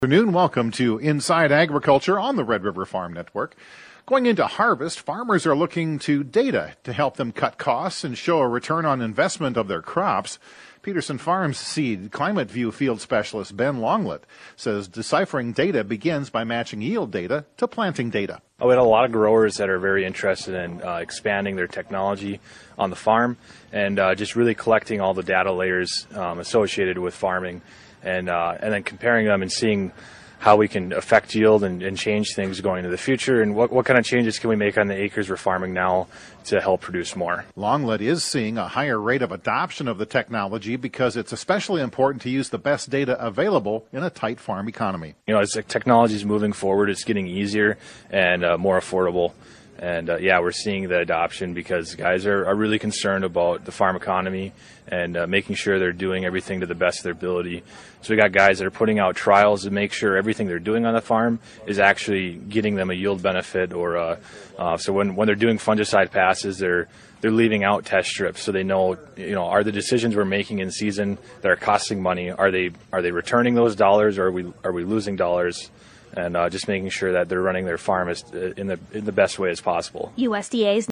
Afternoon. Welcome to Inside Agriculture on the Red River Farm Network. Going into harvest, farmers are looking to data to help them cut costs and show a return on investment of their crops. Peterson Farms Seed Climate View field specialist Ben Longlet says deciphering data begins by matching yield data to planting data. We had a lot of growers that are very interested in expanding their technology on the farm and just really collecting all the data layers associated with farming and then comparing them and seeing how we can affect yield and change things going into the future, and what kind of changes can we make on the acres we're farming now to help produce more. Longlet is seeing a higher rate of adoption of the technology because it's especially important to use the best data available in a tight farm economy. You know, as the technology is moving forward, it's getting easier and more affordable. And we're seeing the adoption because guys are really concerned about the farm economy and making sure they're doing everything to the best of their ability. So we got guys that are putting out trials to make sure everything they're doing on the farm is actually getting them a yield benefit. Or so when they're doing fungicide passes, they're leaving out test strips so they know, are the decisions we're making in season that are costing money, are they returning those dollars, or are we losing dollars? And just making sure that they're running their farm in the best way as possible. USDA's